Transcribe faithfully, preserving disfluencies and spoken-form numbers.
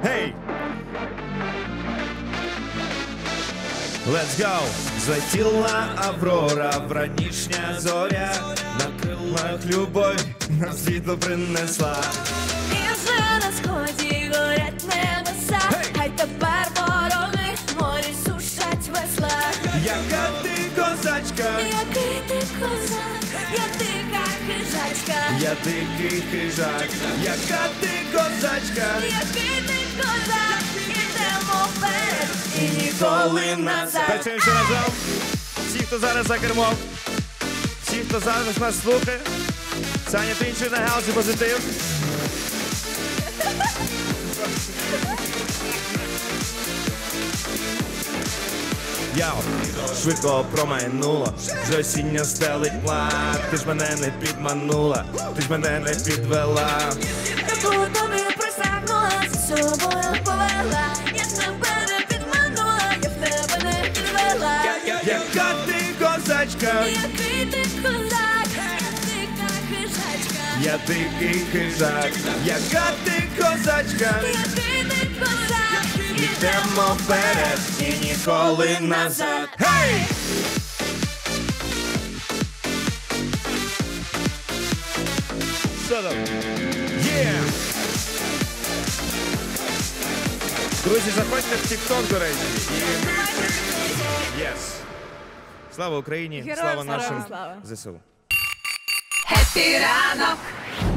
Hey! Let's go! Злетіла Аврора, вранішня зоря, на крилах любов нам світло принесла. І вже на сході горять небеса, hey! Хай тепер вороги морі сушать весла. Яка ти козачка, який ти козак, я дика хижачка, я дикий хижак, яка ти козачка, який ти козак, ідемо вперед і ніколи назад. Працюємо ще разом. Всі, хто зараз за кермом, всі, хто зараз нас слухає, Саня Трінчер на гаузі позитив. Яу, швидко промайнуло, вже осіння стелить плат. Ти ж мене не підманула, ти ж мене не підвела. Таку тобі присягнула, за собою повела. Я тебе не підманула, я в тебе не підвела. Яка ти козачка, який ти козак, я дика хижачка, я дикий хижак, яка ти козачка, який ти козак, ідемо вперед і ніколи назад. Гей! Що там? Є! Друзі, заходьте в TikTok, до речі. І... Yes. Слава Україні, Героям слава слава. нашим Слава. ЗСУ. Епі ранок.